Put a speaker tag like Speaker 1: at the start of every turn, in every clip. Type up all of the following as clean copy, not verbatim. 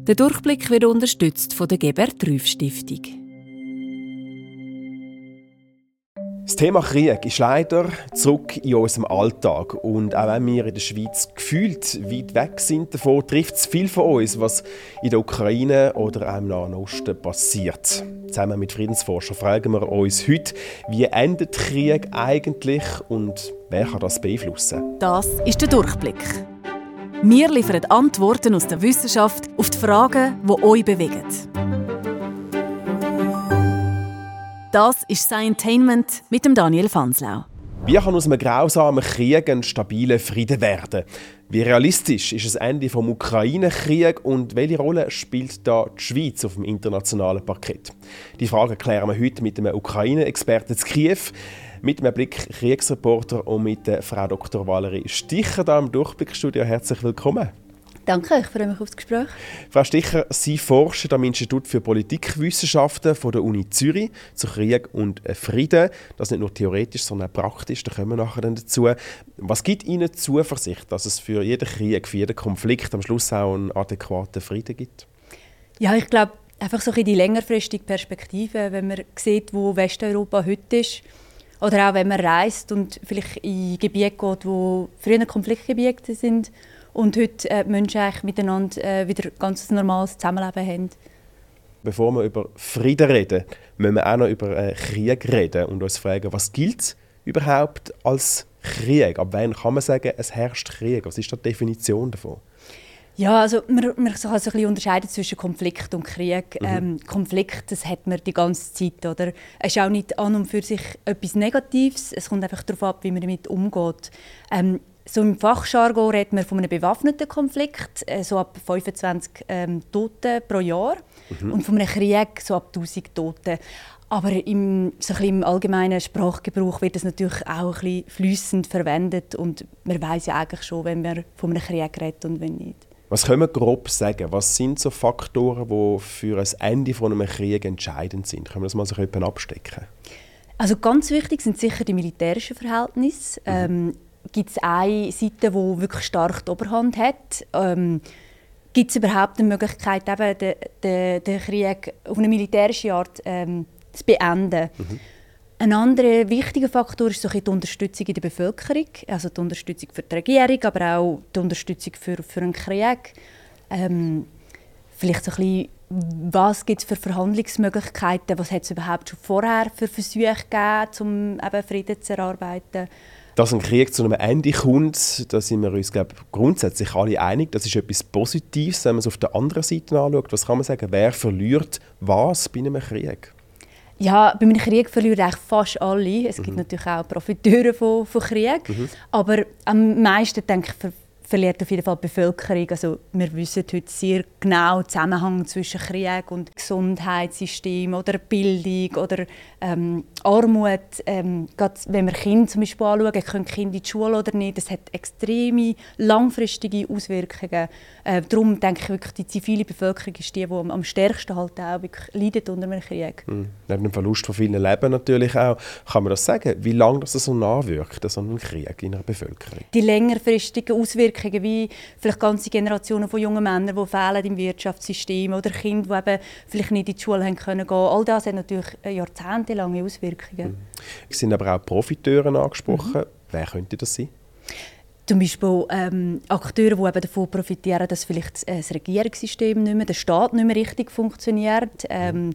Speaker 1: Der Durchblick wird unterstützt von der Gebert-Rüff-Stiftung.
Speaker 2: Das Thema Krieg ist leider zurück in unserem Alltag. Und auch wenn wir in der Schweiz gefühlt weit weg sind davon, trifft es viel von uns, was in der Ukraine oder auch im Nahen Osten passiert. Zusammen mit Friedensforschern fragen wir uns heute, wie endet Krieg eigentlich und wer kann das beeinflussen?
Speaker 1: Das ist der Durchblick. Wir liefern Antworten aus der Wissenschaft auf die Fragen, die euch bewegen. Das ist Scientainment mit dem Daniel Fanslau.
Speaker 2: Wie kann aus einem grausamen Krieg ein stabiler Frieden werden? Wie realistisch ist das Ende des Ukraine-Kriegs und welche Rolle spielt da die Schweiz auf dem internationalen Parkett? Die Frage klären wir heute mit einem Ukraine-Experten zu Kiew, mit einem Blick Kriegsreporter und mit der Frau Dr. Valerie Sticher hier im Durchblickstudio. Herzlich willkommen.
Speaker 3: Danke, ich freue mich auf das Gespräch.
Speaker 2: Frau Sticher, Sie forschen am Institut für Politikwissenschaften von der Uni Zürich zu Krieg und Frieden. Das nicht nur theoretisch, sondern auch praktisch. Da kommen wir nachher dann dazu. Was gibt Ihnen Zuversicht, dass es für jeden Krieg, für jeden Konflikt am Schluss auch einen adäquaten Frieden gibt?
Speaker 3: Ja, ich glaube, einfach so in die längerfristige Perspektive, wenn man sieht, wo Westeuropa heute ist, oder auch wenn man reist und vielleicht in Gebiete geht, wo früher Konfliktgebiete sind, und heute Menschen eigentlich miteinander wieder ganz normales Zusammenleben haben.
Speaker 2: Bevor wir über Frieden reden, müssen wir auch noch über Krieg reden und uns fragen, was gilt überhaupt als Krieg? Ab wann kann man sagen, es herrscht Krieg? Was ist die Definition davon?
Speaker 3: Ja, also man kann so ein bisschen unterscheiden zwischen Konflikt und Krieg. Konflikt, das hat man die ganze Zeit. Oder? Es ist auch nicht an und für sich etwas Negatives. Es kommt einfach darauf ab, wie man damit umgeht. So im Fachjargon redet man von einem bewaffneten Konflikt, so ab 25 Toten pro Jahr. Und von einem Krieg so ab 1000 Toten. Aber im allgemeinen Sprachgebrauch wird das natürlich auch ein bisschen fliessend verwendet. Und man weiss ja eigentlich schon, wenn man von einem Krieg redet und wenn nicht.
Speaker 2: Was können wir grob sagen? Was sind so Faktoren, die für ein Ende von einem Krieg entscheidend sind? Können wir das mal so ein bisschen abstecken?
Speaker 3: Also ganz wichtig sind sicher die militärischen Verhältnisse. Gibt es eine Seite, die wirklich stark die Oberhand hat? Gibt es überhaupt eine Möglichkeit, eben den Krieg auf eine militärische Art zu beenden? Ein anderer wichtiger Faktor ist so die Unterstützung in der Bevölkerung, also die Unterstützung für die Regierung, aber auch die Unterstützung für einen Krieg. Vielleicht so ein bisschen, was gibt es für Verhandlungsmöglichkeiten, was hat es überhaupt schon vorher für Versuche gegeben, um eben Frieden zu erarbeiten?
Speaker 2: Dass ein Krieg zu einem Ende kommt, da sind wir uns grundsätzlich alle einig. Das ist etwas Positives, wenn man es auf der anderen Seite anschaut. Was kann man sagen, wer verliert was bei einem Krieg?
Speaker 3: Ja, bei einem Krieg verlieren eigentlich fast alle. Es gibt natürlich auch Profiteure von Krieg. Aber am meisten, denke ich, verliert auf jeden Fall die Bevölkerung. Also wir wissen heute sehr genau den Zusammenhang zwischen Krieg und Gesundheitssystem oder Bildung oder Armut. Gerade wenn wir Kinder zum Beispiel anschauen, können Kinder in die Schule oder nicht, das hat extreme langfristige Auswirkungen. Darum denke ich wirklich, die zivile Bevölkerung ist die am stärksten halt auch wirklich leidet unter einem Krieg.
Speaker 2: Neben dem Verlust von vielen Leben natürlich auch. Kann man das sagen, wie lange das so nachwirkt, so ein Krieg in einer Bevölkerung? Die
Speaker 3: längerfristigen Auswirkungen, wie vielleicht ganze Generationen von jungen Männern, die fehlen im Wirtschaftssystem oder Kinder, die eben vielleicht nicht in die Schule haben können gehen. All das hat natürlich jahrzehntelange Auswirkungen.
Speaker 2: Es sind aber auch Profiteure angesprochen. Wer könnte das sein?
Speaker 3: Zum Beispiel Akteure, die eben davon profitieren, dass vielleicht das Regierungssystem nicht mehr, der Staat nicht mehr richtig funktioniert.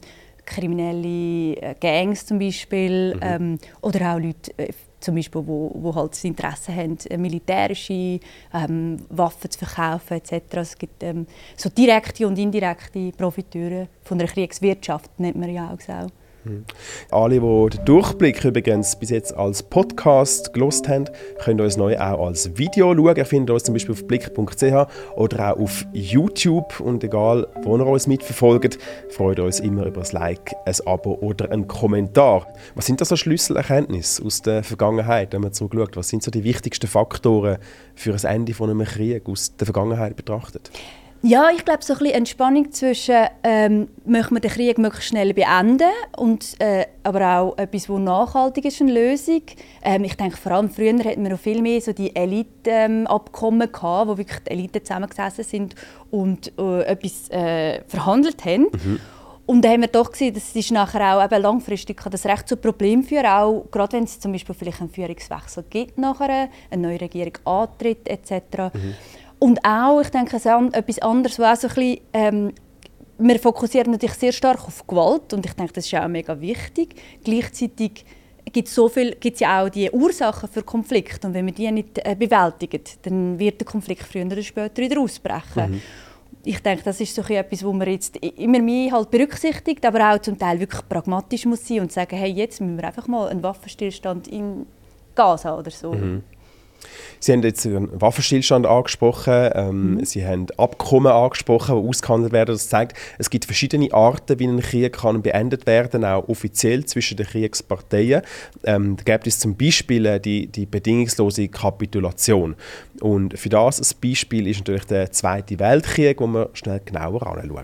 Speaker 3: Kriminelle Gangs zum Beispiel. Oder auch Leute, zum Beispiel, die halt das Interesse haben, militärische Waffen zu verkaufen etc. Es gibt so direkte und indirekte Profiteure von der Kriegswirtschaft, nennt man ja auch.
Speaker 2: Alle, die den Durchblick übrigens bis jetzt als Podcast gehört haben, können uns neu auch als Video schauen. Ihr findet uns zum Beispiel auf blick.ch oder auch auf YouTube. Und egal, wo ihr uns mitverfolgt, freut uns immer über ein Like, ein Abo oder einen Kommentar. Was sind das so Schlüsselerkenntnisse aus der Vergangenheit, wenn man zurückschaut? Was sind so die wichtigsten Faktoren für ein Ende von einem Krieg aus der Vergangenheit betrachtet?
Speaker 3: Ja, ich glaube, so ein bisschen Entspannung zwischen möchten wir den Krieg möglichst schnell beenden und aber auch etwas, das nachhaltig ist, eine Lösung. Ich denke, vor allem früher hatten wir noch viel mehr so die Elite-Abkommen gehabt, wo wirklich die Eliten zusammengesessen sind und etwas verhandelt haben. Mhm. Und da haben wir doch gesehen, dass es nachher auch eben langfristig kann das recht zu Problemen führen, auch gerade wenn es zum Beispiel vielleicht einen Führungswechsel gibt nachher, eine neue Regierung antritt etc. Mhm. Und auch, ich denke, etwas anderes, was auch so ein bisschen, wir fokussieren natürlich sehr stark auf Gewalt und ich denke, das ist auch mega wichtig. Gleichzeitig gibt es ja auch die Ursachen für Konflikte und wenn wir die nicht bewältigen, dann wird der Konflikt früher oder später wieder ausbrechen. Mhm. Ich denke, das ist so etwas, was man jetzt immer mehr halt berücksichtigt, aber auch zum Teil wirklich pragmatisch muss sein und sagen, hey, jetzt müssen wir einfach mal einen Waffenstillstand in Gaza oder so. Mhm.
Speaker 2: Sie haben jetzt einen Waffenstillstand angesprochen, Sie haben Abkommen angesprochen, die ausgehandelt werden. Das zeigt, es gibt verschiedene Arten, wie ein Krieg kann beendet werden kann, auch offiziell zwischen den Kriegsparteien. Da gibt es zum Beispiel die bedingungslose Kapitulation. Und für das ein Beispiel ist natürlich der Zweite Weltkrieg, wo wir schnell genauer anschauen.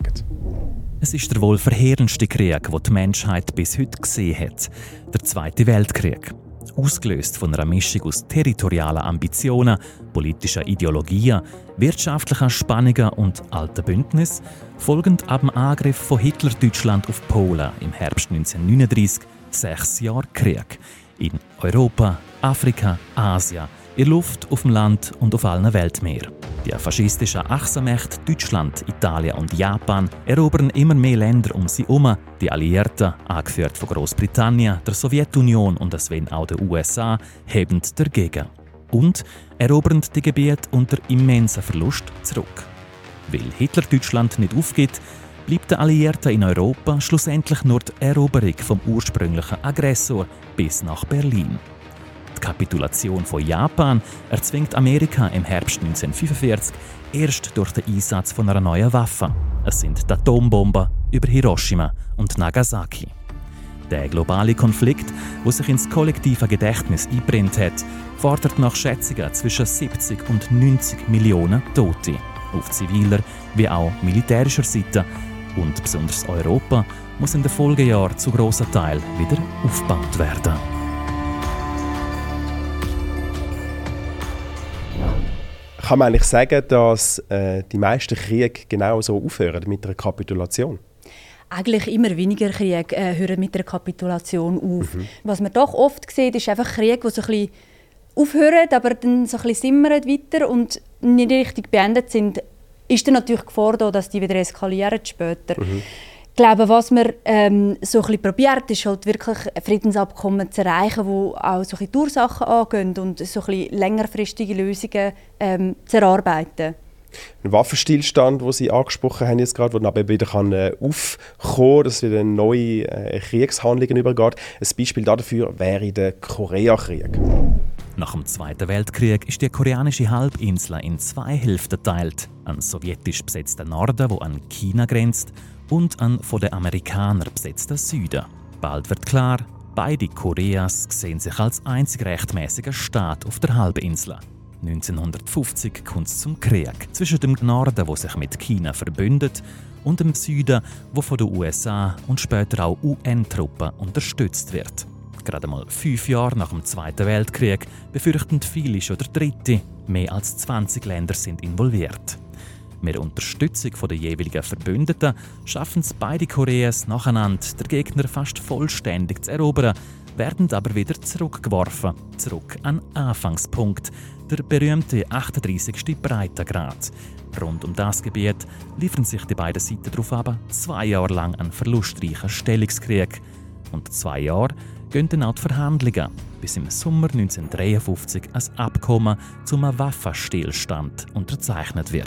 Speaker 4: Es ist der wohl verheerendste Krieg, den die Menschheit bis heute gesehen hat. Der Zweite Weltkrieg. Ausgelöst von einer Mischung aus territorialen Ambitionen, politischen Ideologien, wirtschaftlichen Spannungen und alten Bündnissen, folgend ab dem Angriff von Hitler-Deutschland auf Polen im Herbst 1939 6 Jahre Krieg. In Europa, Afrika, Asien, in der Luft, auf dem Land und auf allen Weltmeeren. Die faschistischen Achsenmächte Deutschland, Italien und Japan erobern immer mehr Länder um sie herum. Die Alliierten, angeführt von Großbritannien, der Sowjetunion und deswegen auch den USA, heben dagegen. Und erobern die Gebiete unter immensen Verlust zurück. Weil Hitler-Deutschland nicht aufgibt, bleibt den Alliierten in Europa schlussendlich nur die Eroberung vom ursprünglichen Aggressor bis nach Berlin. Die Kapitulation von Japan erzwingt Amerika im Herbst 1945 erst durch den Einsatz von einer neuen Waffe. Es sind die Atombomben über Hiroshima und Nagasaki. Der globale Konflikt, der sich ins kollektive Gedächtnis eingebrannt hat, fordert nach Schätzungen zwischen 70 und 90 Millionen Tote. Auf ziviler wie auch militärischer Seite. Und besonders Europa muss in den Folgejahren zu grossen Teilen wieder aufgebaut werden.
Speaker 2: Kann man eigentlich sagen, dass die meisten Kriege genau so aufhören mit einer Kapitulation?
Speaker 3: Eigentlich immer weniger Kriege hören mit einer Kapitulation auf. Mhm. Was man doch oft sieht, ist einfach Kriege, die so ein bisschen aufhören, aber dann so ein bisschen simmern weiter und nicht richtig beendet sind. Ist dann natürlich die Gefahr da, dass die wieder eskalieren später. Mhm. Ich glaube, was man so ein bisschen probiert, ist halt wirklich Friedensabkommen zu erreichen, die auch so ein bisschen die Ursachen angehen und so ein bisschen längerfristige Lösungen zu erarbeiten.
Speaker 2: Ein Waffenstillstand, den Sie angesprochen haben, jetzt gerade, der dann wieder aufkommen kann, dass wieder neue Kriegshandlungen übergeht. Ein Beispiel dafür wäre der Koreakrieg.
Speaker 4: Nach dem Zweiten Weltkrieg ist die koreanische Halbinsel in 2 Hälften geteilt. Ein sowjetisch besetzter Norden, der an China grenzt, und an von den Amerikanern besetzten Süden. Bald wird klar, beide Koreas sehen sich als einzig rechtmäßiger Staat auf der Halbinsel. 1950 kommt es zum Krieg zwischen dem Norden, der sich mit China verbündet, und dem Süden, der von den USA und später auch UN-Truppen unterstützt wird. Gerade mal 5 Jahre nach dem Zweiten Weltkrieg befürchten viele schon der dritte. Mehr als 20 Länder sind involviert. Mit Unterstützung der jeweiligen Verbündeten schaffen es beide Koreas nacheinander, den Gegner fast vollständig zu erobern, werden aber wieder zurückgeworfen, zurück an den Anfangspunkt, der berühmte 38. Breitengrad. Rund um das Gebiet liefern sich die beiden Seiten darauf aber 2 Jahre lang einen verlustreichen Stellungskrieg. Und 2 Jahre gehen dann auch die Verhandlungen, bis im Sommer 1953 ein Abkommen zum Waffenstillstand unterzeichnet wird.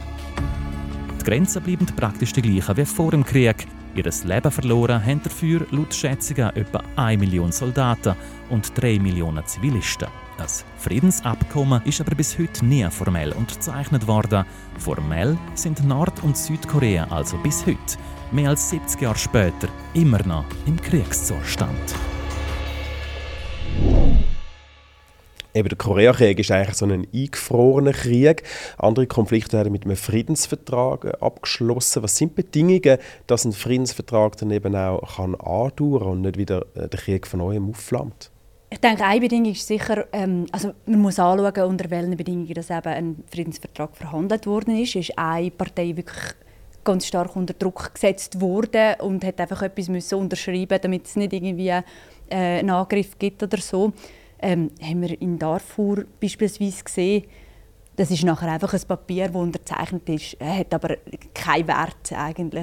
Speaker 4: Die Grenzen bleiben praktisch die gleichen wie vor dem Krieg. Ihr Leben verloren haben dafür laut Schätzungen etwa 1 Million Soldaten und 3 Millionen Zivilisten. Das Friedensabkommen ist aber bis heute nie formell unterzeichnet worden. Formell sind Nord- und Südkorea also bis heute, mehr als 70 Jahre später, immer noch im Kriegszustand.
Speaker 2: Eben der Koreakrieg ist eigentlich so ein eingefrorener Krieg. Andere Konflikte werden mit einem Friedensvertrag abgeschlossen. Was sind die Bedingungen, dass ein Friedensvertrag dann eben auch andauern kann und nicht wieder der Krieg von neuem aufflammt?
Speaker 3: Ich denke, eine Bedingung ist sicher, also man muss anschauen, unter welchen Bedingungen dass eben ein Friedensvertrag verhandelt worden ist. Ist eine Partei wirklich ganz stark unter Druck gesetzt worden und hat einfach etwas müssen unterschreiben, damit es nicht irgendwie einen Angriff gibt oder so. Haben wir in Darfur beispielsweise gesehen, das ist nachher einfach ein Papier, das unterzeichnet ist, hat aber keinen Wert eigentlich.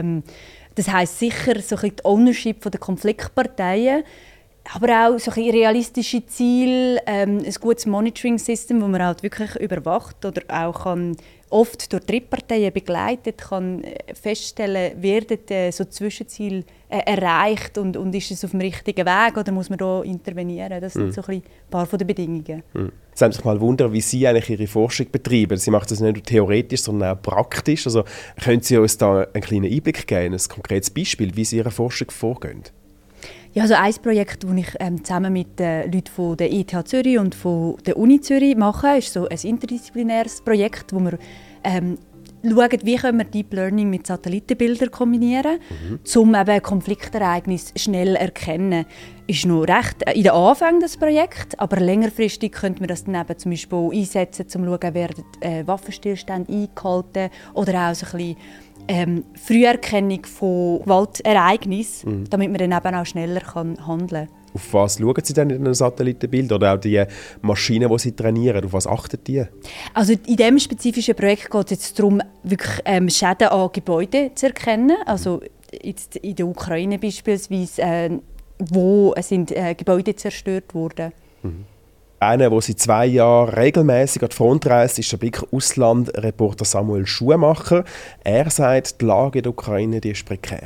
Speaker 3: Das heisst sicher so ein bisschen die Ownership der Konfliktparteien, aber auch so ein realistische Ziele, ein gutes Monitoring-System, das man halt wirklich überwacht oder auch kann oft durch Drittparteien begleitet, kann feststellen, werden so Zwischenziele erreicht und ist es auf dem richtigen Weg oder muss man da intervenieren? Das sind so ein paar von den Bedingungen.
Speaker 2: Jetzt haben Sie sich mal wundern, wie Sie eigentlich Ihre Forschung betreiben. Sie machen das nicht nur theoretisch, sondern auch praktisch. Also, können Sie uns da einen kleinen Einblick geben, ein konkretes Beispiel, wie Sie Ihre Forschung vorgehen?
Speaker 3: Ja, also ein Projekt, das ich zusammen mit den Leuten von der ETH Zürich und von der Uni Zürich mache, ist so ein interdisziplinäres Projekt, wo wir schauen, wie können wir Deep Learning mit Satellitenbildern kombinieren, um eben Konfliktereignisse schnell erkennen. Ist noch recht in den Anfängen das Projekt, aber längerfristig könnte man das dann eben zum Beispiel auch einsetzen, um zu schauen, werden Waffenstillstände eingehalten oder auch so ein bisschen Früherkennung von Gewaltereignissen, damit man dann eben auch schneller handeln kann.
Speaker 2: Auf was schauen Sie denn in einem Satellitenbild oder auch die Maschinen, die Sie trainieren? Auf was achten die?
Speaker 3: Also in diesem spezifischen Projekt geht es jetzt darum, wirklich Schäden an Gebäuden zu erkennen. Also jetzt in der Ukraine beispielsweise, wo sind Gebäude zerstört wurden.
Speaker 2: Einer, der seit 2 Jahren regelmäßig an die Front reist, ist der Blick-Ausland-Reporter Samuel Schumacher. Er sagt, die Lage in der Ukraine die ist prekär.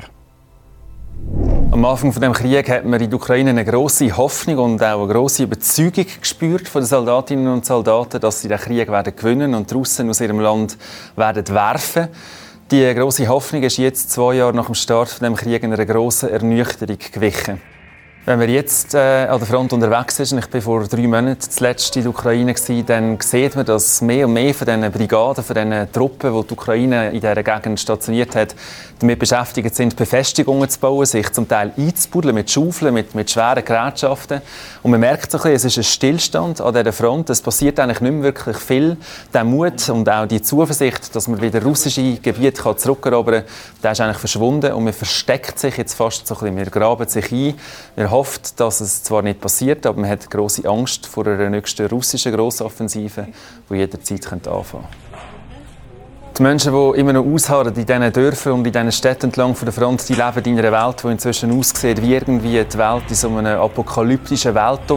Speaker 5: Am Anfang des Krieges hat man in der Ukraine eine grosse Hoffnung und auch eine grosse Überzeugung gespürt von den Soldatinnen und Soldaten, dass sie den Krieg werden gewinnen und die Russen aus ihrem Land werden werfen. Die grosse Hoffnung ist jetzt 2 Jahre nach dem Start des Krieges einer grossen Ernüchterung gewichen. Wenn man jetzt an der Front unterwegs ist, und ich war vor 3 Monaten zuletzt in der Ukraine, dann sieht man, dass mehr und mehr von diesen Brigaden, von diesen Truppen, die die Ukraine in dieser Gegend stationiert hat, damit beschäftigt sind, Befestigungen zu bauen, sich zum Teil einzubuddeln mit Schaufeln, mit schweren Gerätschaften. Und man merkt so ein bisschen, es ist ein Stillstand an dieser Front. Es passiert eigentlich nicht mehr wirklich viel. Der Mut und auch die Zuversicht, dass man wieder russische Gebiete zurückerobern kann, der ist eigentlich verschwunden und man versteckt sich jetzt fast so ein bisschen. Man graben sich ein. Man hofft, dass es zwar nicht passiert, aber man hat grosse Angst vor einer nächsten russischen Grossoffensive, die jederzeit anfangen könnte. Die Menschen, die immer noch ausharren in diesen Dörfern und in diesen Städten entlang der Front, die leben in einer Welt, die inzwischen aussieht wie irgendwie die Welt in so einem apokalyptischen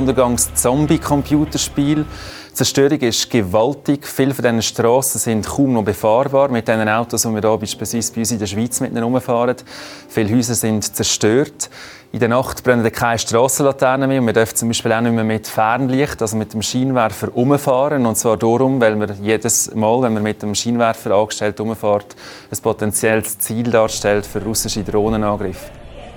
Speaker 5: Weltuntergangs-Zombie-Computerspiel. Die Zerstörung ist gewaltig. Viele von diesen Strassen sind kaum noch befahrbar mit den Autos, die wir hier beispielsweise bei uns in der Schweiz mit herumfahren. Viele Häuser sind zerstört. In der Nacht brennen keine Strassenlaternen mehr und wir dürfen zum Beispiel auch nicht mehr mit Fernlicht, also mit dem Scheinwerfer, herumfahren. Und zwar darum, weil man jedes Mal, wenn man mit dem Scheinwerfer angestellt herumfährt, ein potenzielles Ziel darstellt für russische Drohnenangriffe.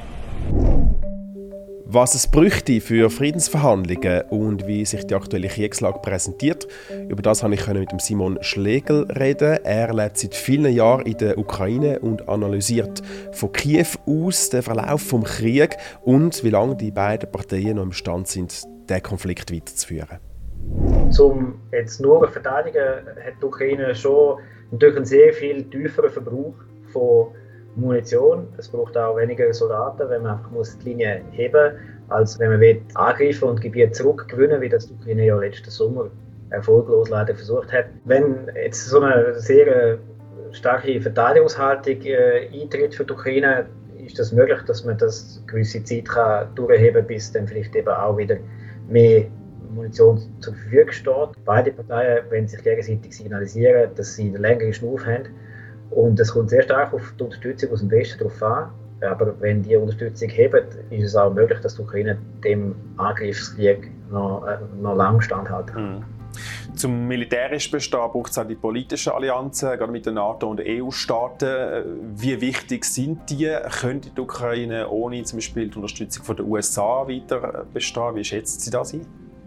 Speaker 2: Was es bräuchte für Friedensverhandlungen und wie sich die aktuelle Kriegslage präsentiert, über das konnte ich mit Simon Schlegel reden. Er lebt seit vielen Jahren in der Ukraine und analysiert von Kiew aus den Verlauf des Krieges und wie lange die beiden Parteien noch imstande sind, diesen Konflikt weiterzuführen.
Speaker 6: Um jetzt nur zu verteidigen, hat die Ukraine schon natürlich einen sehr viel tieferen Verbrauch von Munition. Es braucht auch weniger Soldaten, wenn man einfach die Linie heben muss, als wenn man angreifen und Gebiete zurückgewinnen, wie das die Ukraine ja letzten Sommer erfolglos leider versucht hat. Wenn jetzt so eine sehr starke Verteidigungshaltung eintritt für die Ukraine, ist das möglich, dass man das eine gewisse Zeit durchheben kann, bis dann vielleicht eben auch wieder mehr Munition zur Verfügung steht. Beide Parteien wollen sich gegenseitig signalisieren, dass sie eine längere Schnur haben. Und es kommt sehr stark auf die Unterstützung aus dem Westen drauf an. Aber wenn die Unterstützung hebt, ist es auch möglich, dass die Ukraine dem Angriffskrieg noch lange standhalten kann.
Speaker 7: Zum militärischen Bestehen braucht es auch die politischen Allianzen, gerade mit den NATO- und EU-Staaten. Wie wichtig sind die? Könnte die Ukraine ohne zum Beispiel die Unterstützung von den USA weiter bestehen? Wie schätzen Sie das ein?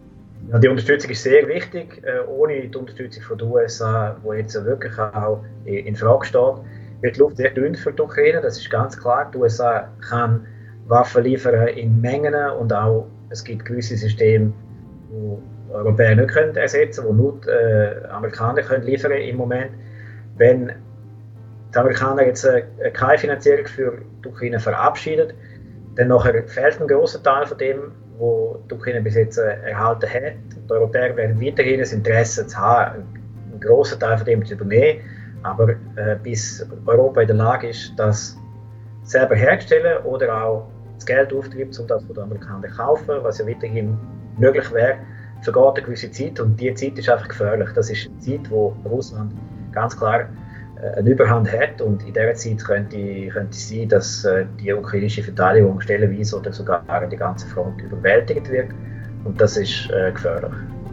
Speaker 6: Ja, die Unterstützung ist sehr wichtig. Ohne die Unterstützung von den USA, die jetzt wirklich auch in Frage steht, wird die Luft sehr dünn für die Ukraine. Das ist ganz klar. Die USA kann Waffen liefern in Mengen und auch es gibt gewisse Systeme, die Europäer nicht können ersetzen können, die nur die Amerikaner können liefern im Moment. Wenn die Amerikaner jetzt keine Finanzierung für die Ukraine verabschieden, dann nachher fehlt ein grosser Teil von dem, was die Ukraine bis jetzt erhalten hat. Die Europäer werden weiterhin das Interesse zu haben, einen grossen Teil von dem zu übernehmen. Aber bis Europa in der Lage ist, das selber herzustellen oder auch das Geld auftritt, um das von den Amerikanern zu kaufen, was ja weiterhin möglich wäre, vergeht eine gewisse Zeit. Und diese Zeit ist einfach gefährlich. Das ist eine Zeit, wo Russland ganz klar eine Überhand hat. Und in dieser Zeit könnte es sein, dass die ukrainische Verteidigung stellenweise oder sogar die ganze Front überwältigt wird. Und das ist gefährlich.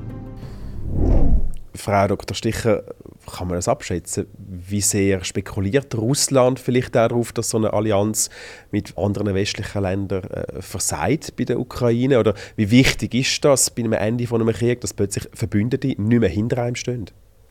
Speaker 2: Frau Dr. Sticher, kann man das abschätzen? Wie sehr spekuliert Russland vielleicht auch darauf, dass so eine Allianz mit anderen westlichen Ländern versagt bei der Ukraine? Oder wie wichtig ist das bei einem Ende von einem Krieg, dass plötzlich Verbündete nicht mehr hinter einem stehen?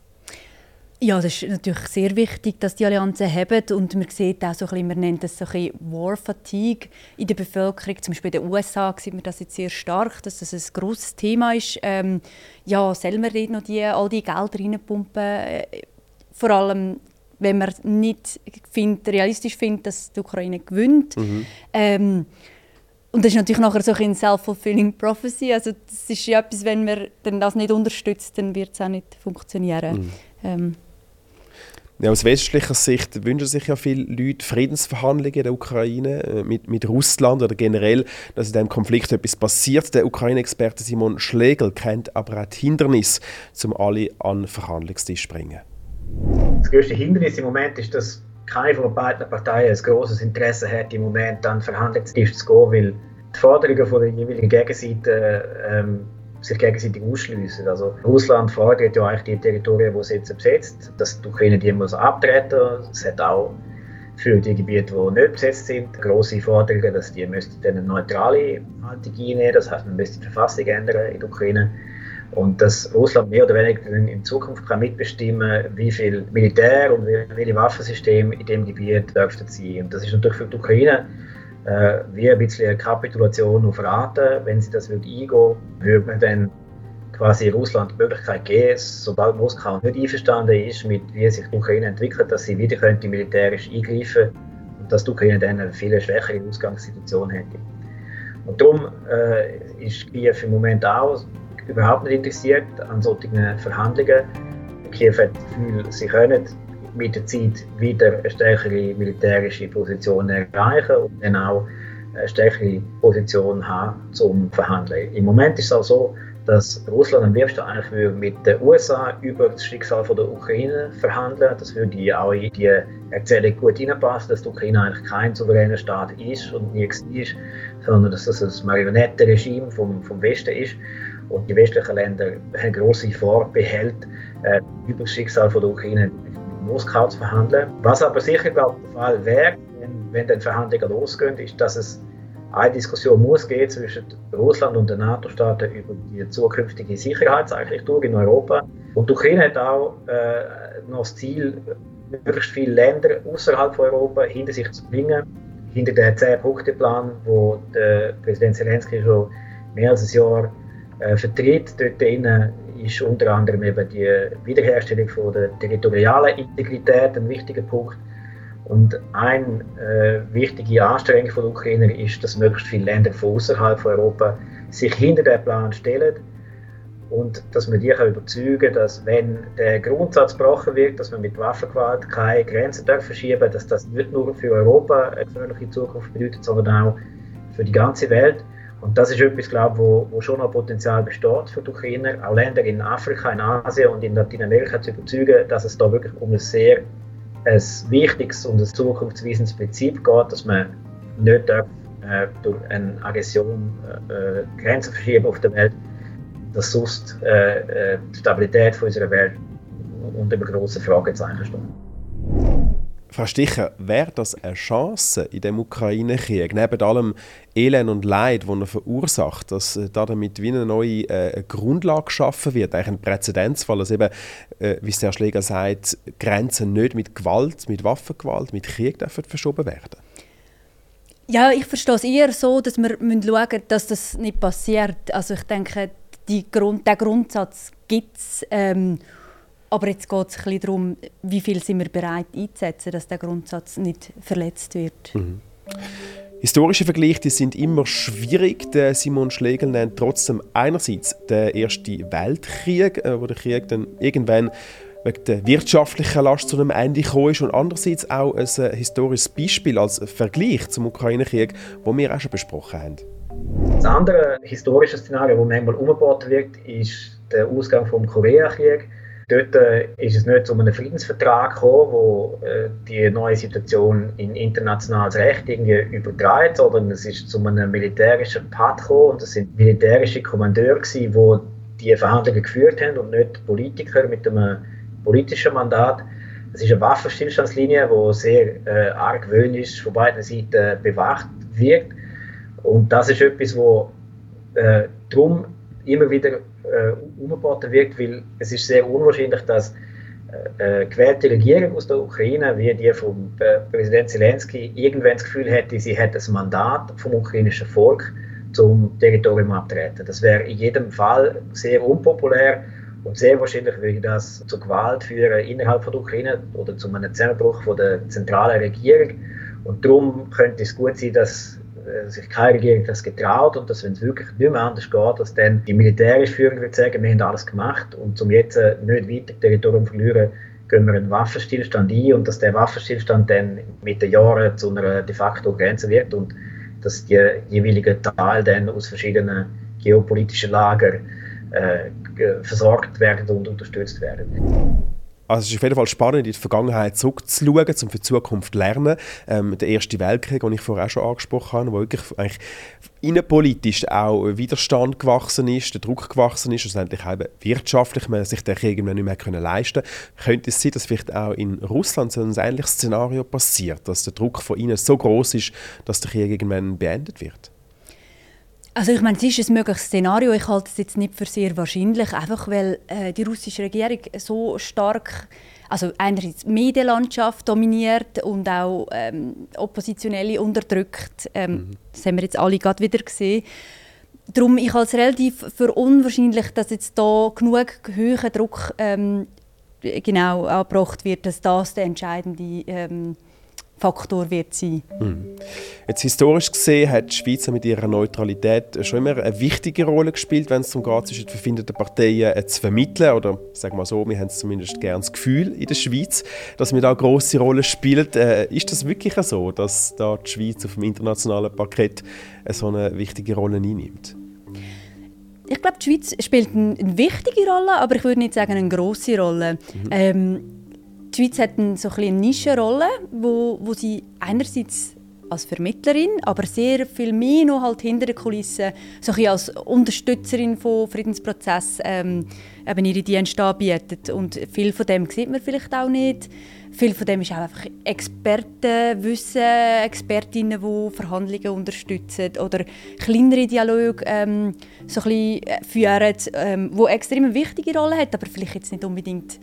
Speaker 3: Ja, das ist natürlich sehr wichtig, dass die Allianzen haben. Und man sieht auch so ein bisschen, man nennt das so ein bisschen War Fatigue in der Bevölkerung. Zum Beispiel in den USA sieht man das jetzt sehr stark, dass das ein grosses Thema ist. Ja, soll man dort noch all die Gelder reinpumpen? Vor allem, wenn man nicht realistisch findet, dass die Ukraine gewinnt. Und das ist natürlich nachher so ein self-fulfilling prophecy. Also das ist ja etwas, wenn man das nicht unterstützt, dann wird es auch nicht funktionieren.
Speaker 2: Ja, aus westlicher Sicht wünschen sich ja viele Leute Friedensverhandlungen in der Ukraine mit Russland oder generell, dass in diesem Konflikt etwas passiert. Der Ukraine-Experte Simon Schlegel kennt aber auch die Hindernisse, um alle an den Verhandlungstisch zu bringen.
Speaker 6: Das grösste Hindernis im Moment ist, dass keine von beiden Parteien ein grosses Interesse hat, im Moment an den Verhandlungstisch zu gehen, weil die Forderungen von der jeweiligen Gegenseite sich gegenseitig ausschliessen. Also Russland fordert ja eigentlich die Territorien, die sie jetzt besetzt, dass die Ukraine die muss abtreten. Es hat auch für die Gebiete, die nicht besetzt sind, grosse Forderungen, dass die eine neutrale Haltung einnehmen. Das heißt, man müsste die Verfassung ändern in der Ukraine. Und dass Russland mehr oder weniger in Zukunft kann mitbestimmen, wie viel Militär und welche Waffensysteme in diesem Gebiet dürften sein. Und das ist natürlich für die Ukraine wie ein bisschen eine Kapitulation auf Raten. Wenn sie das eingehen würde man dann quasi Russland die Möglichkeit geben, sobald Moskau nicht einverstanden ist, mit wie sich die Ukraine entwickelt, dass sie wieder könnte militärisch eingreifen und dass die Ukraine dann eine viel schwächere Ausgangssituation hätte. Und darum ist Kiew im Moment auch überhaupt nicht interessiert an solchen Verhandlungen. Kiew hat das Gefühl, sie können mit der Zeit wieder eine stärkere militärische Position erreichen und dann auch eine stärkere Position haben zum Verhandeln. Im Moment ist es auch so, dass Russland am liebsten eigentlich mit den USA über das Schicksal der Ukraine verhandeln. Das würde auch in die Erzählung gut hineinpassen, dass die Ukraine eigentlich kein souveräner Staat ist und nie war, sondern dass das ein Marionettenregime vom Westen ist. Und die westlichen Länder haben grosse Vorbehalte über das Schicksal der Ukraine Moskau zu verhandeln. Was aber sicher, glaube ich, der Fall wäre, wenn dann Verhandlungen losgehen, ist, dass es eine Diskussion muss gehen zwischen Russland und den NATO-Staaten über die zukünftige Sicherheitsarchitektur in Europa. Und die Ukraine hat auch noch das Ziel, möglichst viele Länder außerhalb von Europa hinter sich zu bringen, hinter den 10-Punkte-Plan, wo der Präsident Zelensky schon mehr als ein Jahr vertritt. Dort drinnen ist unter anderem eben die Wiederherstellung von der territorialen Integrität ein wichtiger Punkt. Und eine wichtige Anstrengung der Ukrainer ist, dass möglichst viele Länder von außerhalb von Europa sich hinter den Plan stellen und dass man die überzeugen kann, dass wenn der Grundsatz gebrochen wird, dass man mit Waffengewalt keine Grenzen verschieben darf, dass das nicht nur für Europa eine gefährliche Zukunft bedeutet, sondern auch für die ganze Welt. Und das ist etwas, glaube ich, wo schon noch Potenzial besteht für die Ukrainer, auch Länder in Afrika, in Asien und in Lateinamerika zu überzeugen, dass es da wirklich um ein sehr wichtiges und ein zukunftsweisendes Prinzip geht, dass man nicht durch eine Aggression Grenzen verschieben auf der Welt, dass sonst die Stabilität unserer Welt unter einem grossen Fragezeichen steht.
Speaker 2: Frau Sticher, wäre das eine Chance in dem Ukraine-Krieg, neben allem Elend und Leid, das er verursacht, dass damit wie eine neue Grundlage geschaffen wird, eigentlich ein Präzedenzfall, dass eben, wie es der Schläger sagt, Grenzen nicht mit Gewalt, mit Waffengewalt, mit Krieg dürfen verschoben werden?
Speaker 3: Ja, ich verstehe es eher so, dass wir schauen müssen, dass das nicht passiert. Also ich denke, den Grundsatz gibt es. Aber jetzt geht es ein bisschen darum, wie viel sind wir bereit einzusetzen, dass der Grundsatz nicht verletzt wird. Mhm.
Speaker 2: Historische Vergleiche sind immer schwierig. Der Simon Schlegel nennt trotzdem einerseits den Ersten Weltkrieg, wo der Krieg dann irgendwann wegen der wirtschaftlichen Last zu einem Ende gekommen ist, und andererseits auch ein historisches Beispiel als Vergleich zum Ukraine-Krieg, das wir auch schon besprochen haben.
Speaker 6: Das andere historische Szenario, das manchmal umgebaut wird, ist der Ausgang des Koreakrieg. Dort ist es nicht zu einem Friedensvertrag gekommen, wo die neue Situation in internationales Recht irgendwie überträgt, sondern es ist zu einem militärischen Pakt gekommen, und es sind militärische Kommandeure gewesen, die die Verhandlungen geführt haben und nicht Politiker mit einem politischen Mandat. Es ist eine Waffenstillstandslinie, die sehr argwöhnisch von beiden Seiten bewacht wird, und das ist etwas, wo darum immer wieder umgeboten wird, weil es ist sehr unwahrscheinlich, dass gewählte Regierung aus der Ukraine, wie die von Präsident Zelensky, irgendwann das Gefühl hätte, sie hätte das Mandat vom ukrainischen Volk zum Territorium abtreten. Das wäre in jedem Fall sehr unpopulär, und sehr wahrscheinlich würde das zu Gewalt führen innerhalb von der Ukraine oder zu einem Zusammenbruch von der zentralen Regierung. Und darum könnte es gut sein, dass sich keine Regierung das getraut, und dass, wenn es wirklich nicht mehr anders geht, dass dann die militärische Führung wird sagen, wir haben alles gemacht, und um jetzt nicht weiter Territorium verlieren, gehen wir einen Waffenstillstand ein, und dass der Waffenstillstand dann mit den Jahren zu einer de facto Grenze wird und dass die jeweiligen Teile dann aus verschiedenen geopolitischen Lagern versorgt werden und unterstützt werden.
Speaker 2: Also es ist auf jeden Fall spannend, in die Vergangenheit zurückzuschauen, um für die Zukunft zu lernen. Der Erste Weltkrieg, den ich vorher auch schon angesprochen habe, wo wirklich eigentlich innenpolitisch auch Widerstand gewachsen ist, der Druck gewachsen ist, und schlussendlich eben wirtschaftlich man sich den Krieg nicht mehr leisten konnte. Könnte es sein, dass vielleicht auch in Russland so ein ähnliches Szenario passiert, dass der Druck von ihnen so groß ist, dass der Krieg irgendwann beendet wird?
Speaker 3: Also ich meine, es ist ein mögliches Szenario. Ich halte es jetzt nicht für sehr wahrscheinlich, einfach weil die russische Regierung so stark, also einerseits die Medienlandschaft dominiert und auch Oppositionelle unterdrückt. Das haben wir jetzt alle gerade wieder gesehen. Darum, ich halte es relativ für unwahrscheinlich, dass jetzt da genug hoher Druck angebracht wird, dass das der entscheidende Faktor wird sein.
Speaker 2: Jetzt historisch gesehen hat die Schweiz mit ihrer Neutralität schon immer eine wichtige Rolle gespielt, wenn es darum geht, zwischen den verfeindeten Parteien zu vermitteln. Oder sagen wir so, wir haben zumindest gerne das Gefühl in der Schweiz, dass wir da eine grosse Rolle spielen. Ist das wirklich so, dass da die Schweiz auf dem internationalen Parkett so eine wichtige Rolle einnimmt?
Speaker 3: Ich glaube, die Schweiz spielt eine wichtige Rolle, aber ich würde nicht sagen eine grosse Rolle. Die Schweiz hat so eine Nischenrolle, wo sie einerseits als Vermittlerin, aber sehr viel mehr noch halt hinter den Kulissen so ein als Unterstützerin von Friedensprozessen eben ihre Dienste anbietet. Und viel von dem sieht man vielleicht auch nicht. Viel von dem ist auch einfach Expertenwissen, Expertinnen, die Verhandlungen unterstützen oder kleinere Dialoge so ein bisschen führen, die extrem eine wichtige Rolle hat, aber vielleicht jetzt nicht unbedingt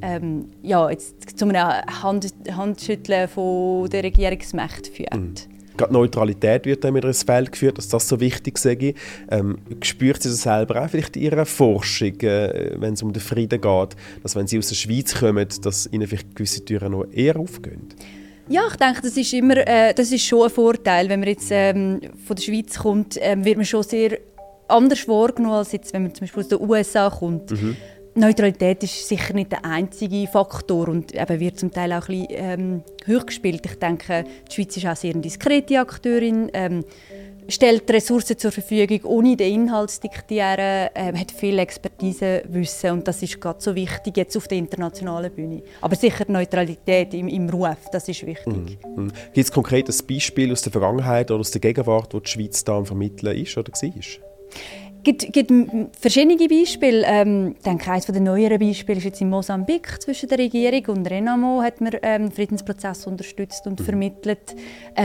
Speaker 3: jetzt zu einem Handschütteln von der Regierungsmacht führt.
Speaker 2: Gerade Neutralität wird dann wieder ins Feld geführt, dass das so wichtig sei. Spürt sie das selber auch vielleicht in ihrer Forschung, wenn es um den Frieden geht, dass wenn sie aus der Schweiz kommen, dass ihnen vielleicht gewisse Türen noch eher aufgehen?
Speaker 3: Ja, ich denke, das ist schon ein Vorteil. Wenn man jetzt von der Schweiz kommt, wird man schon sehr anders wahrgenommen, als jetzt, wenn man zum Beispiel aus den USA kommt. Neutralität ist sicher nicht der einzige Faktor und eben wird zum Teil auch ein bisschen hoch gespielt. Ich denke, die Schweiz ist auch sehr eine diskrete Akteurin, stellt Ressourcen zur Verfügung, ohne den Inhalt zu diktieren, hat viel Expertisewissen und das ist gerade so wichtig jetzt auf der internationalen Bühne. Aber sicher die Neutralität im Ruf, das ist wichtig.
Speaker 2: Gibt es konkret ein Beispiel aus der Vergangenheit oder aus der Gegenwart, wo die Schweiz da am Vermitteln ist oder war?
Speaker 3: gibt verschiedene Beispiele. Ich denke, eines der neueren Beispiele ist jetzt in Mosambik zwischen der Regierung und Renamo hat man den Friedensprozess unterstützt und vermittelt.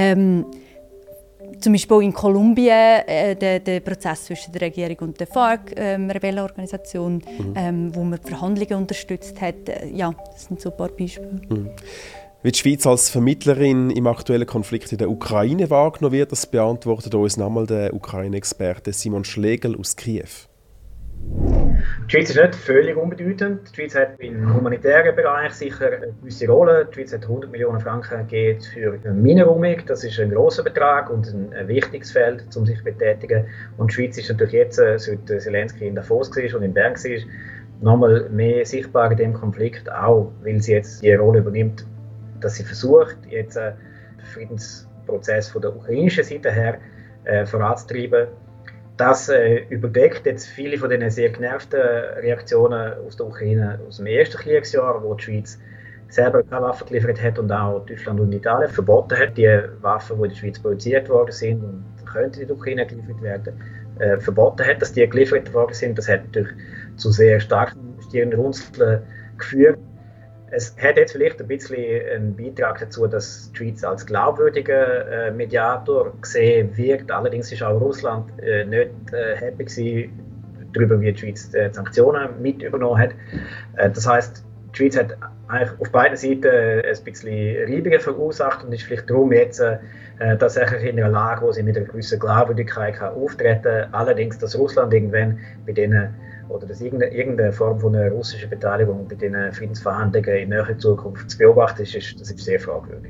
Speaker 3: Zum Beispiel in Kolumbien der Prozess zwischen der Regierung und der FARC, Rebellenorganisation, wo man die Verhandlungen unterstützt hat. Ja, das sind so ein paar Beispiele.
Speaker 2: Wie die Schweiz als Vermittlerin im aktuellen Konflikt in der Ukraine wahrgenommen wird, das beantwortet uns nochmal der Ukraine-Experte Simon Schlegel aus Kiew.
Speaker 6: Die Schweiz ist nicht völlig unbedeutend. Die Schweiz hat im humanitären Bereich sicher eine gewisse Rolle. Die Schweiz hat 100 Millionen Franken gegeben für Minenräumung. Das ist ein grosser Betrag und ein wichtiges Feld, um sich zu betätigen. Und die Schweiz ist natürlich jetzt, seit Zelensky in Davos war und in Bern war, nochmal mehr sichtbar in diesem Konflikt, auch weil sie jetzt die Rolle übernimmt, dass sie versucht, jetzt den Friedensprozess von der ukrainischen Seite her voranzutreiben. Das überdeckt jetzt viele von den sehr genervten Reaktionen aus der Ukraine aus dem ersten Kriegsjahr, wo die Schweiz selber keine Waffen geliefert hat und auch Deutschland und Italien verboten hat, die Waffen, die in der Schweiz produziert worden sind und könnten in die Ukraine geliefert werden, verboten hat, dass die geliefert worden sind. Das hat natürlich zu sehr starken Stirnrunzeln geführt. Es hat jetzt vielleicht ein bisschen einen Beitrag dazu, dass die Schweiz als glaubwürdiger Mediator gesehen wird. Allerdings war auch Russland nicht happy darüber, wie die Schweiz die Sanktionen mit übernommen hat. Das heisst, die Schweiz hat eigentlich auf beiden Seiten ein bisschen Reibungen verursacht und ist vielleicht darum jetzt tatsächlich in einer Lage, wo sie mit einer gewissen Glaubwürdigkeit auftreten kann. Allerdings, dass Russland irgendwann bei denen oder dass irgendeine Form von einer russischen Beteiligung bei den Friedensverhandlungen in näherer Zukunft zu beobachten ist, das ist sehr fragwürdig.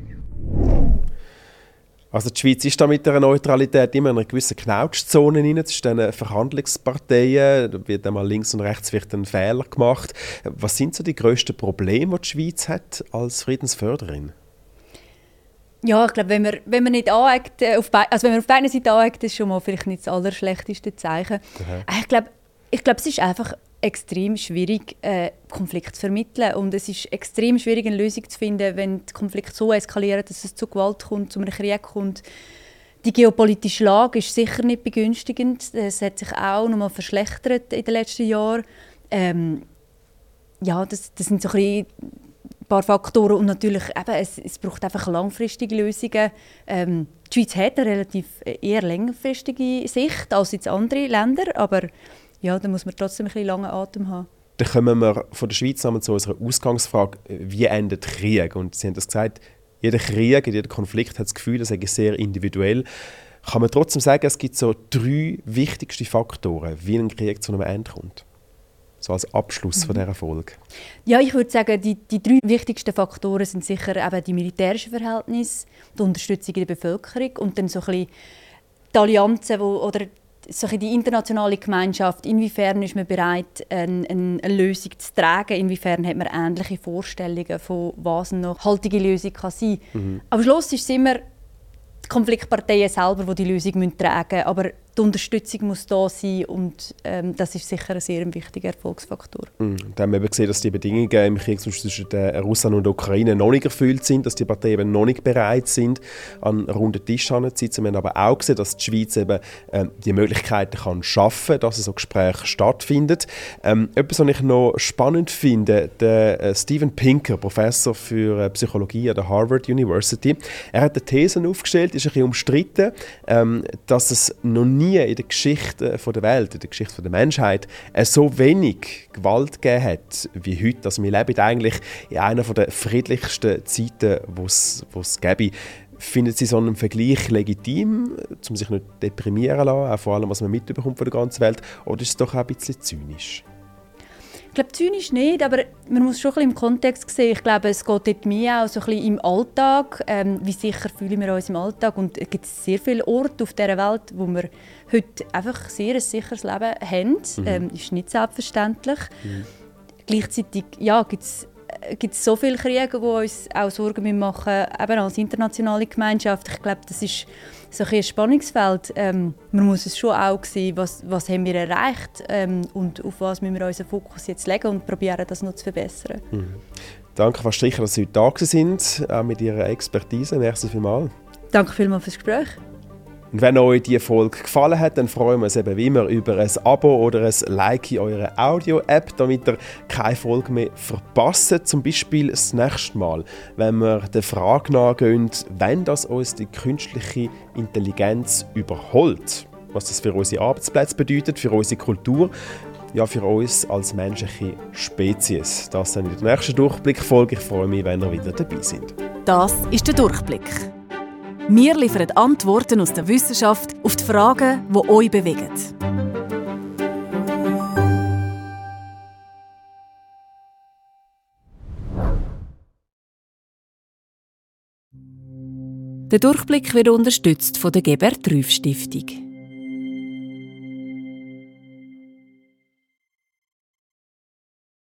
Speaker 2: Also die Schweiz ist da mit der Neutralität immer in einer gewissen Knautschzone rein, zwischen den Verhandlungsparteien. Da wird einmal links und rechts wird ein Fehler gemacht. Was sind so die grössten Probleme, die die Schweiz hat als Friedensförderin?
Speaker 3: Ja, ich glaube, wenn man nicht aneckt, wenn man auf beiden Seiten aneckt, ist schon mal vielleicht nicht das allerschlechteste Zeichen. Ich glaube, es ist einfach extrem schwierig, Konflikte zu vermitteln. Und es ist extrem schwierig, eine Lösung zu finden, wenn der Konflikt so eskaliert, dass es zu Gewalt kommt, zu einem Krieg kommt. Die geopolitische Lage ist sicher nicht begünstigend. Es hat sich auch noch mal verschlechtert in den letzten Jahren. Das sind so ein paar Faktoren. Und natürlich, es braucht einfach langfristige Lösungen. Die Schweiz hat eine relativ eher längerfristige Sicht als jetzt andere Länder, aber ja, da muss man trotzdem ein bisschen langen Atem haben.
Speaker 2: Dann kommen wir von der Schweiz zusammen zu unserer Ausgangsfrage, wie endet Krieg? Und Sie haben das gesagt, jeder Krieg, jeder Konflikt hat das Gefühl, das ist sehr individuell. Kann man trotzdem sagen, es gibt so 3 wichtigste Faktoren, wie ein Krieg zu einem Ende kommt? So als Abschluss von dieser Folge.
Speaker 3: Ja, ich würde sagen, die 3 wichtigsten Faktoren sind sicher eben die militärischen Verhältnisse, die Unterstützung in der Bevölkerung und dann so ein bisschen die Allianzen, oder so die internationale Gemeinschaft, inwiefern ist man bereit, eine Lösung zu tragen, inwiefern hat man ähnliche Vorstellungen von was eine nachhaltige Lösung kann sein kann. Am Schluss ist es immer die Konfliktparteien selber, die Lösung tragen müssen, aber die Unterstützung muss da sein und das ist sicher ein sehr wichtiger Erfolgsfaktor.
Speaker 2: Da haben wir eben gesehen, dass die Bedingungen im Krieg zwischen Russland und der Ukraine noch nicht erfüllt sind, dass die Parteien eben noch nicht bereit sind, an einen runden Tisch zu sitzen. Wir haben aber auch gesehen, dass die Schweiz eben die Möglichkeiten kann schaffen, dass so Gespräche stattfinden. Etwas, was ich noch spannend finde, der Steven Pinker, Professor für Psychologie an der Harvard University, er hat eine These aufgestellt, ist ein bisschen umstritten, dass es noch nie in der Geschichte der Welt, in der Geschichte der Menschheit, so wenig Gewalt gegeben hat wie heute. Also wir leben eigentlich in einer der friedlichsten Zeiten, die es gäbe. Finden Sie so einen Vergleich legitim, um sich nicht deprimieren zu lassen, auch vor allem, was man mitbekommt von der ganzen Welt, oder ist es doch auch ein bisschen zynisch?
Speaker 3: Ich glaube, zynisch nicht, aber man muss schon ein bisschen im Kontext sehen. Ich glaube, es geht dort mehr auch so ein bisschen im Alltag. Wie sicher fühlen wir uns im Alltag? Und es gibt sehr viele Orte auf dieser Welt, wo wir heute einfach sehr ein sicheres Leben haben. Das ist nicht selbstverständlich. Gleichzeitig gibt es so viele Kriege, die uns auch Sorgen machen müssen, eben als internationale Gemeinschaft. Ich glaube, das ist so ein Spannungsfeld. Man muss es schon auch sehen, was haben wir erreicht und auf was müssen wir unseren Fokus jetzt legen und probieren, das noch zu verbessern.
Speaker 2: Danke, Frau Stricher, dass Sie heute da sind, auch mit Ihrer Expertise. Merci vielmals.
Speaker 3: Danke vielmals fürs Gespräch.
Speaker 2: Und wenn euch diese Folge gefallen hat, dann freuen wir uns eben wie immer über ein Abo oder ein Like in eurer Audio-App, damit ihr keine Folge mehr verpasst. Zum Beispiel das nächste Mal, wenn wir der Frage nachgehen, wenn das uns die künstliche Intelligenz überholt. Was das für unsere Arbeitsplätze bedeutet, für unsere Kultur, ja, für uns als menschliche Spezies. Das dann in der nächsten Durchblick-Folge. Ich freue mich, wenn ihr wieder dabei seid.
Speaker 1: Das ist der Durchblick. Wir liefern Antworten aus der Wissenschaft auf die Fragen, die euch bewegen. Der Durchblick wird unterstützt von der Gebert-Rüff-Stiftung.